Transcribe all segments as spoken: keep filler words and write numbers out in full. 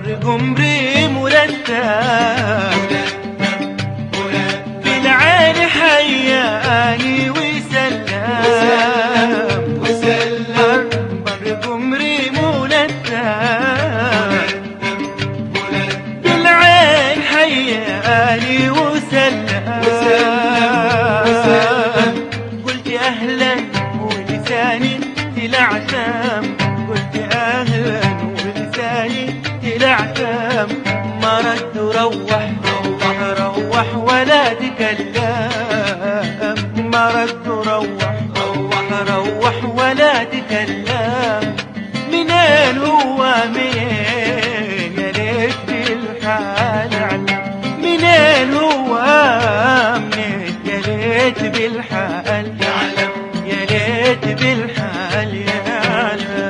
مر عمري مرتب بالعين حياني وسلم وسلم مر عمري مرتب بالعين حياني وسلم قلت أهلا ولساني تلعثم قلت أهلا ولساني تلعثم ما رد روح روح روح ولا تكلم ما رد روح روح روح ولا تكلم منين هو منين يا ليت بالحال علم منين هو منين يا ليت بالحال يعلم يا ليت بالحال يعلم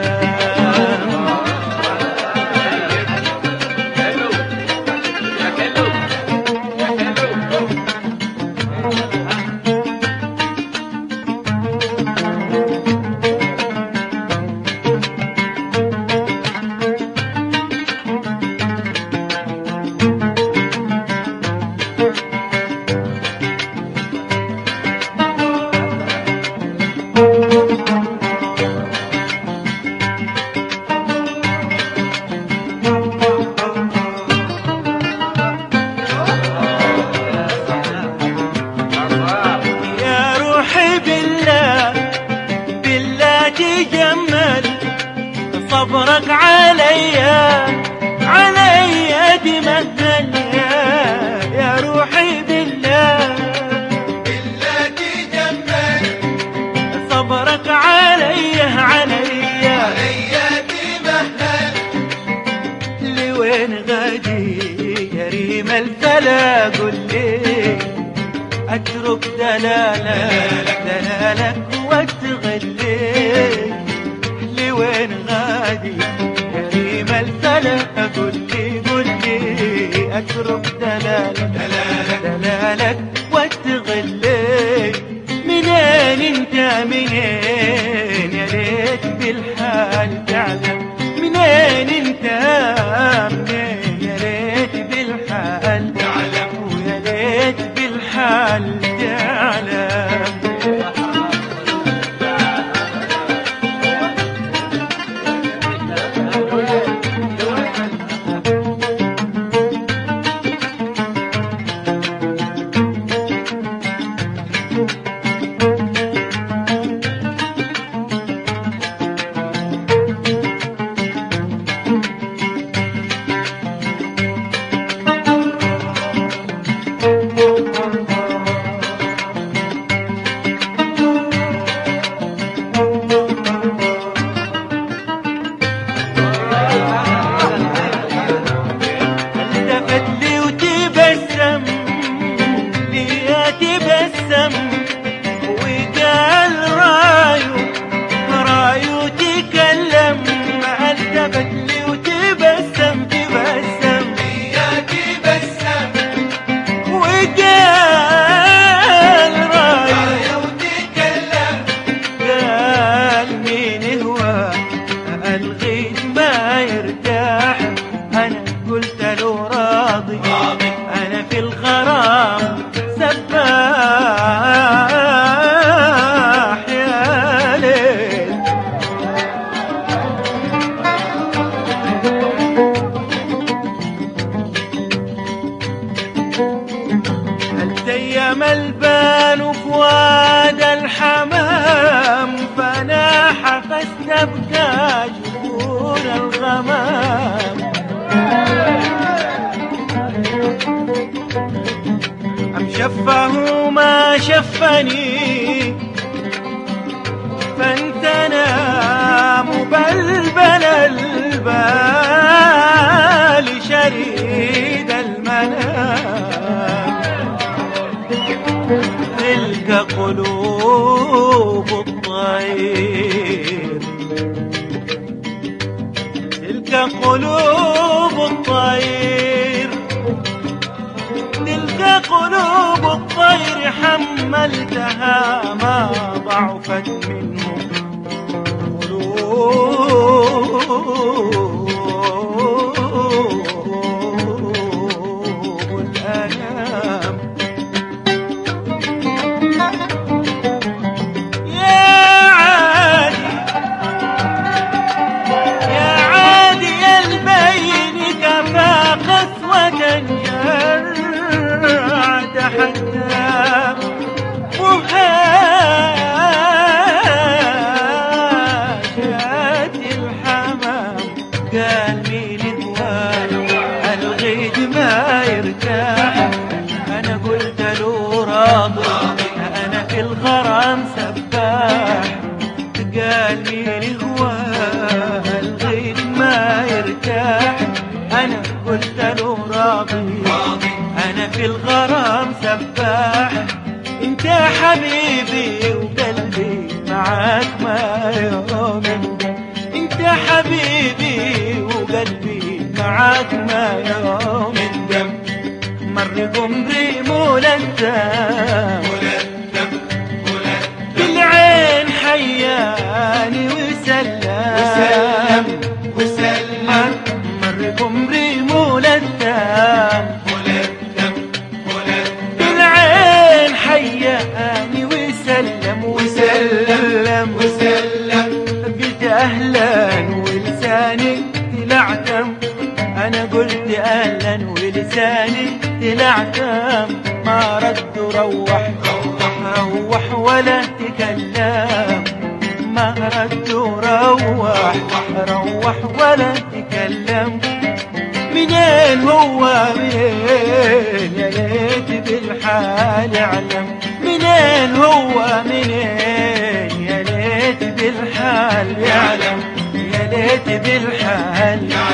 صبرك عليا عليا تمثل يا روحي بالله بالله تجمل صبرك عليا عليا عليا تمثل لوين غادي يا ريم الفلا قل لي اترك دلالك دلالك واتغلي وين غادي يا ريم الفلا قل لي قل لي اترك دلالك دلالك دلالك واتغلي منين انت منين يا ليت بالحال تعلم منين انت منين يا ليت بالحال تعلم ويا ليت بالحال تعلم وقال رايو رايو تكلم التفت لي وتبسم تبسم يا تبسم وقال رايو تكلم قال مين هو الغيث ما يرتاح انا قلت له راضي انا في الغرام سباح يا ليل التيم البان وفؤاد الحمام فناح فاستبكى جفون الغمام أم شفه ما شفني فانتنى مبلبل البال شريد المنام تلك قلوب الطير تلك قلوب الطير تلك قلوب الطير حملتها ما ضعفت منه قلوب قال مين هو الغيد ما يرتاح، انا قلت له راضي انا في الغرام سباح. قال مين هو الغيد ما يرتاح، انا قلت له راضي انا في الغرام سباح. انت حبيبي وقلبي معاك ما يوم يندم، انت حبيبي وقلبي معاك ما يوم يندم. مر عمري ملثم بالعين حياني وسلم وسلم. مر عمري ملثم بالعين حياني وسلم وسلم وسلم. قلت اهلا ولساني تلعثم، انا قلت اهلا ولساني تلعثم. ما رد روح روح ولا تكلم، ما رد روح روح ولا تكلم. منين هو منين يا ليت بالحال يعلم، منين هو منين يا ليت بالحال يعلم، يا ليت بالحال يعلم.